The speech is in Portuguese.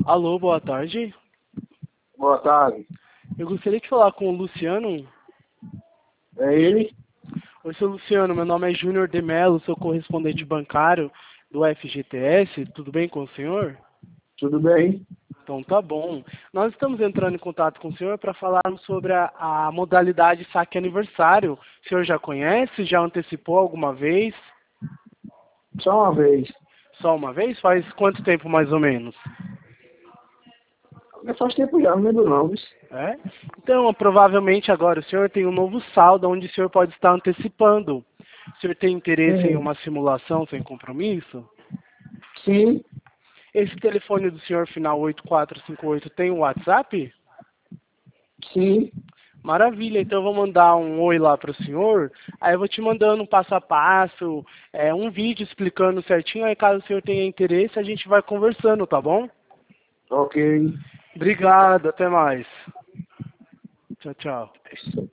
Alô, boa tarde. Boa tarde. Eu gostaria de falar com o Luciano. É ele? Oi, seu Luciano, meu nome é Júnior de Mello, sou correspondente bancário do FGTS. Tudo bem com o senhor? Tudo bem? Então tá bom. Nós estamos entrando em contato com o senhor para falarmos sobre a modalidade saque aniversário. O senhor já conhece? Já antecipou alguma vez? Só uma vez. Só uma vez? Faz quanto tempo mais ou menos? Faz tempo já, não lembro não. É? Então, provavelmente agora o senhor tem um novo saldo onde o senhor pode estar antecipando. O senhor tem interesse em Sim. uma simulação sem compromisso? Sim, Esse telefone do senhor final 8458 tem um WhatsApp? sim. Maravilha, então eu vou mandar um oi lá para o senhor, aí eu vou te mandando um passo a passo, um vídeo explicando certinho, aí caso o senhor tenha interesse a gente vai conversando, tá bom? Ok. Obrigado, até mais. Tchau, tchau.